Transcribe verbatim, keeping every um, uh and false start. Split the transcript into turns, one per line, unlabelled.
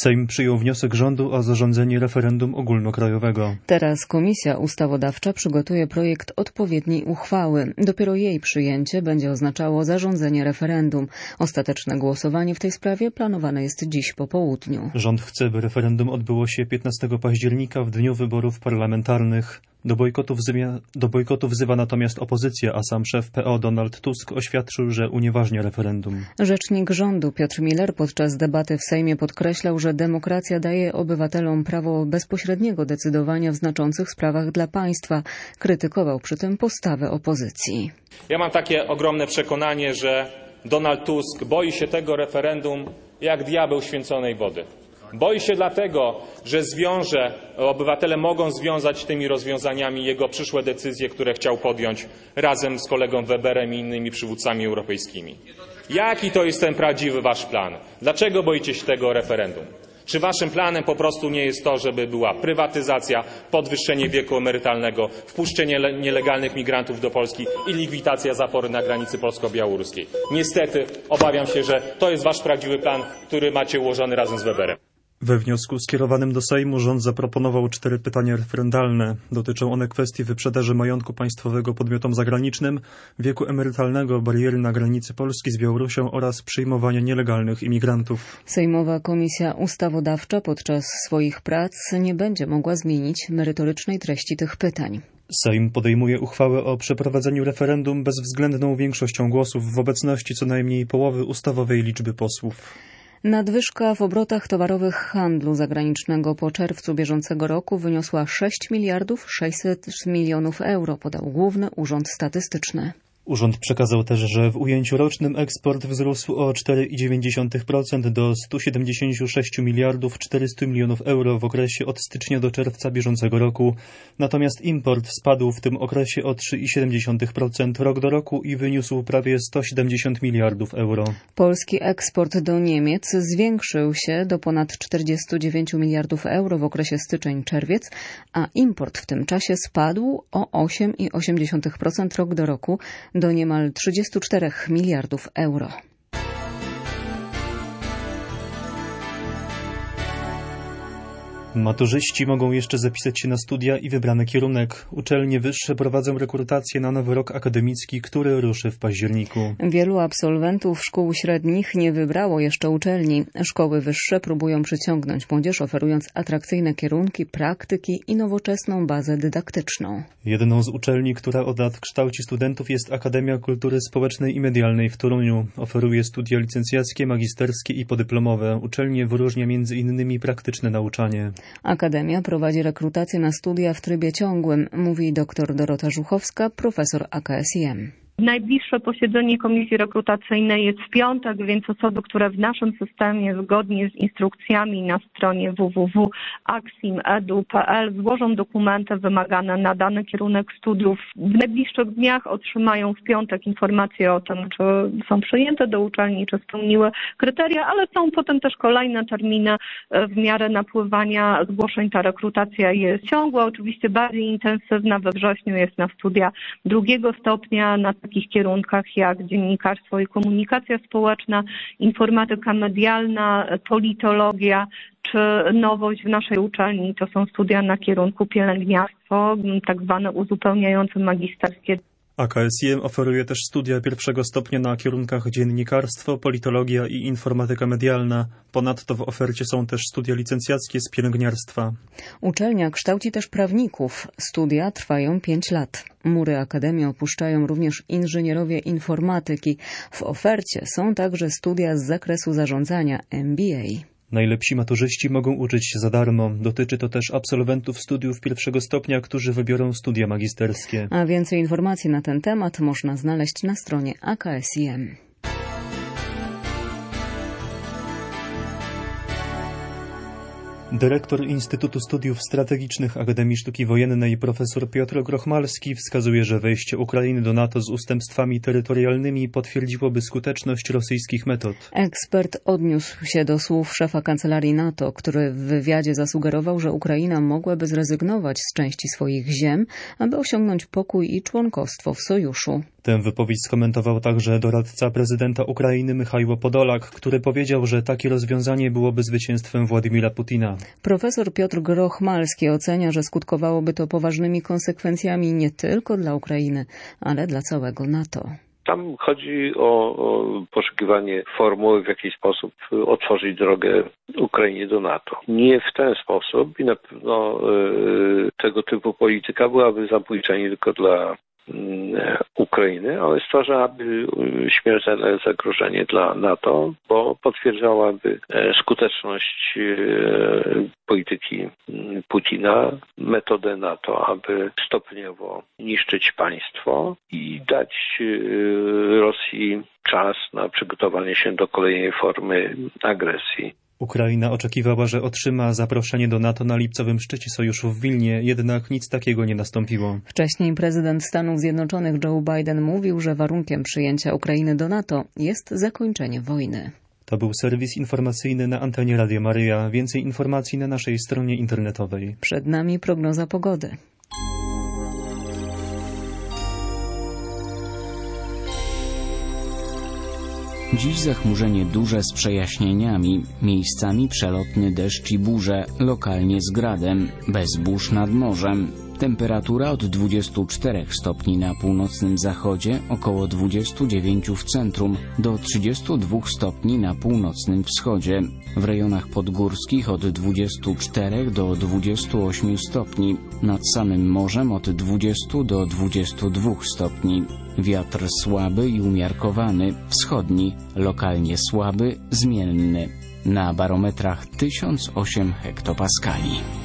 Sejm przyjął wniosek rządu o zarządzenie referendum ogólnokrajowego.
Teraz Komisja Ustawodawcza przygotuje projekt odpowiedniej uchwały. Dopiero jej przyjęcie będzie oznaczało zarządzenie referendum. Ostateczne głosowanie w tej sprawie planowane jest dziś po południu.
Rząd chce, by referendum odbyło się piętnastego października w dniu wyborów parlamentarnych. Do bojkotu, wzywa, do bojkotu wzywa natomiast opozycja, a sam szef P O Donald Tusk oświadczył, że unieważnia referendum.
Rzecznik rządu Piotr Miller podczas debaty w Sejmie podkreślał, że demokracja daje obywatelom prawo bezpośredniego decydowania w znaczących sprawach dla państwa. Krytykował przy tym postawę opozycji.
Ja mam takie ogromne przekonanie, że Donald Tusk boi się tego referendum jak diabeł święconej wody. Boi się dlatego, że zwiąże, obywatele mogą związać tymi rozwiązaniami jego przyszłe decyzje, które chciał podjąć razem z kolegą Weberem i innymi przywódcami europejskimi. Jaki to jest ten prawdziwy wasz plan? Dlaczego boicie się tego referendum? Czy waszym planem po prostu nie jest to, żeby była prywatyzacja, podwyższenie wieku emerytalnego, wpuszczenie nielegalnych migrantów do Polski i likwidacja zapory na granicy polsko-białoruskiej? Niestety obawiam się, że to jest wasz prawdziwy plan, który macie ułożony razem z Weberem.
We wniosku skierowanym do Sejmu rząd zaproponował cztery pytania referendalne. Dotyczą one kwestii wyprzedaży majątku państwowego podmiotom zagranicznym, wieku emerytalnego, bariery na granicy Polski z Białorusią oraz przyjmowania nielegalnych imigrantów.
Sejmowa Komisja Ustawodawcza podczas swoich prac nie będzie mogła zmienić merytorycznej treści tych pytań.
Sejm podejmuje uchwałę o przeprowadzeniu referendum bezwzględną większością głosów w obecności co najmniej połowy ustawowej liczby posłów.
Nadwyżka w obrotach towarowych handlu zagranicznego po czerwcu bieżącego roku wyniosła sześć miliardów sześćset milionów euro, podał Główny Urząd Statystyczny.
Urząd przekazał też, że w ujęciu rocznym eksport wzrósł o cztery i dziewięć dziesiątych procent do stu siedemdziesięciu sześciu miliardów czterystu milionów euro w okresie od stycznia do czerwca bieżącego roku. Natomiast import spadł w tym okresie o trzy i siedem dziesiątych procent rok do roku i wyniósł prawie sto siedemdziesiąt miliardów euro.
Polski eksport do Niemiec zwiększył się do ponad czterdziestu dziewięciu miliardów euro w okresie styczeń-czerwiec, a import w tym czasie spadł o osiem i osiem dziesiątych procent rok do roku do niemal trzydziestu czterech miliardów euro.
Maturzyści mogą jeszcze zapisać się na studia i wybrany kierunek. Uczelnie wyższe prowadzą rekrutację na nowy rok akademicki, który ruszy w październiku.
Wielu absolwentów szkół średnich nie wybrało jeszcze uczelni. Szkoły wyższe próbują przyciągnąć młodzież, oferując atrakcyjne kierunki, praktyki i nowoczesną bazę dydaktyczną.
Jedną z uczelni, która od lat kształci studentów, jest Akademia Kultury Społecznej i Medialnej w Toruniu. Oferuje studia licencjackie, magisterskie i podyplomowe. Uczelnie wyróżnia między innymi praktyczne nauczanie.
Akademia prowadzi rekrutację na studia w trybie ciągłym, mówi dr Dorota Żuchowska, profesor A K S I M.
Najbliższe posiedzenie komisji rekrutacyjnej jest w piątek, więc osoby, które w naszym systemie zgodnie z instrukcjami na stronie w w w kropka aksim kropka e d u kropka p l złożą dokumenty wymagane na dany kierunek studiów. W najbliższych dniach otrzymają w piątek informacje o tym, czy są przyjęte do uczelni, czy spełniły kryteria, ale są potem też kolejne terminy w miarę napływania zgłoszeń. Ta rekrutacja jest ciągła, oczywiście bardziej intensywna. We wrześniu jest na studia drugiego stopnia, na takich kierunkach jak dziennikarstwo i komunikacja społeczna, informatyka medialna, politologia, czy nowość w naszej uczelni to są studia na kierunku pielęgniarstwo, tak zwane uzupełniające magisterskie.
A K S I M oferuje też studia pierwszego stopnia na kierunkach dziennikarstwo, politologia i informatyka medialna. Ponadto w ofercie są też studia licencjackie z pielęgniarstwa.
Uczelnia kształci też prawników. Studia trwają pięć lat. Mury Akademii opuszczają również inżynierowie informatyki. W ofercie są także studia z zakresu zarządzania M B A.
Najlepsi maturzyści mogą uczyć się za darmo. Dotyczy to też absolwentów studiów pierwszego stopnia, którzy wybiorą studia magisterskie.
A więcej informacji na ten temat można znaleźć na stronie A K S I M.
Dyrektor Instytutu Studiów Strategicznych Akademii Sztuki Wojennej profesor Piotr Grochmalski wskazuje, że wejście Ukrainy do NATO z ustępstwami terytorialnymi potwierdziłoby skuteczność rosyjskich metod.
Ekspert odniósł się do słów szefa Kancelarii NATO, który w wywiadzie zasugerował, że Ukraina mogłaby zrezygnować z części swoich ziem, aby osiągnąć pokój i członkostwo w sojuszu.
Tę wypowiedź skomentował także doradca prezydenta Ukrainy Michajło Podolak, który powiedział, że takie rozwiązanie byłoby zwycięstwem Władimira Putina.
Profesor Piotr Grochmalski ocenia, że skutkowałoby to poważnymi konsekwencjami nie tylko dla Ukrainy, ale dla całego NATO.
Tam chodzi o, o poszukiwanie formuły, w jaki sposób otworzyć drogę Ukrainie do NATO. Nie w ten sposób i na pewno y, tego typu polityka byłaby zabójcza nie tylko dla Ukrainy, ale stwarzałaby śmiertelne zagrożenie dla NATO, bo potwierdzałaby skuteczność polityki Putina, metodę NATO, aby stopniowo niszczyć państwo i dać Rosji czas na przygotowanie się do kolejnej formy agresji.
Ukraina oczekiwała, że otrzyma zaproszenie do NATO na lipcowym szczycie sojuszu w Wilnie, jednak nic takiego nie nastąpiło.
Wcześniej prezydent Stanów Zjednoczonych Joe Biden mówił, że warunkiem przyjęcia Ukrainy do NATO jest zakończenie wojny.
To był serwis informacyjny na antenie Radia Maryja. Więcej informacji na naszej stronie internetowej.
Przed nami prognoza pogody.
Dziś zachmurzenie duże z przejaśnieniami, miejscami przelotny deszcz i burze, lokalnie z gradem, bez burz nad morzem. Temperatura od dwudziestu czterech stopni na północnym zachodzie, około dwudziestu dziewięciu w centrum, do trzydziestu dwóch stopni na północnym wschodzie. W rejonach podgórskich od dwudziestu czterech do dwudziestu ośmiu stopni, nad samym morzem od dwudziestu do dwudziestu dwóch stopni. Wiatr słaby i umiarkowany, wschodni, lokalnie słaby, zmienny. Na barometrach tysiąc osiem hektopaskali.